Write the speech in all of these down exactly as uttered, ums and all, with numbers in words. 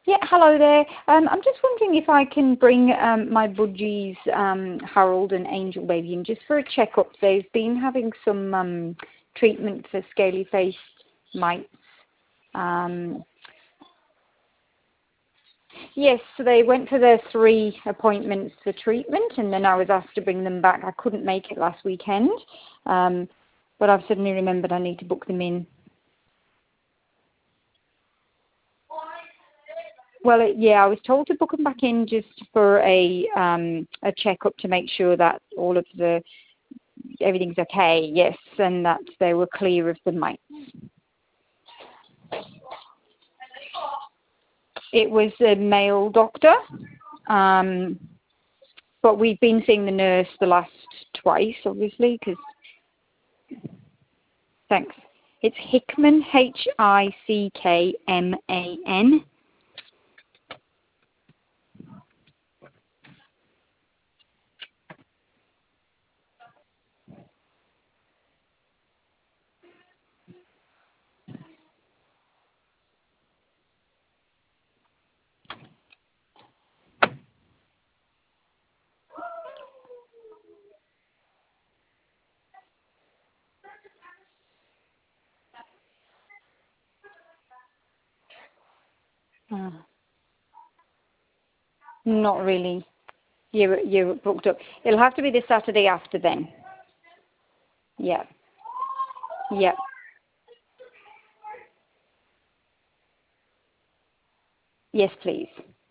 Yeah, hello there. Um, I'm just wondering if I can bring um, my budgies, um, Harold and Angel Baby, in just for a checkup. They've been having some um, treatment for scaly-faced mites. Um, yes, so they went for their three appointments for treatment, and then I was asked to bring them back. I couldn't make it last weekend, um, but I've suddenly remembered I need to book them in. Well, it, yeah, I was told to book them back in just for a um, a checkup to make sure that all of the everything's okay. Yes, and that they were clear of the mites. It was a male doctor, um, but we've been seeing the nurse the last twice, obviously, because thanks. It's Hickman, H I C K M A N. Uh, not really. You're, you're booked up. It'll have to be the Saturday after then. Yeah. Yeah. Yes, please.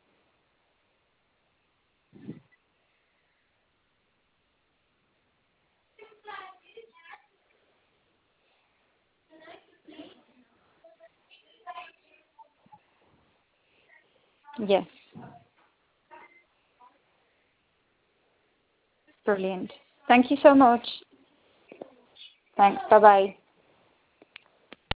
Yes. Brilliant. Thank you so much. Thanks. Bye-bye.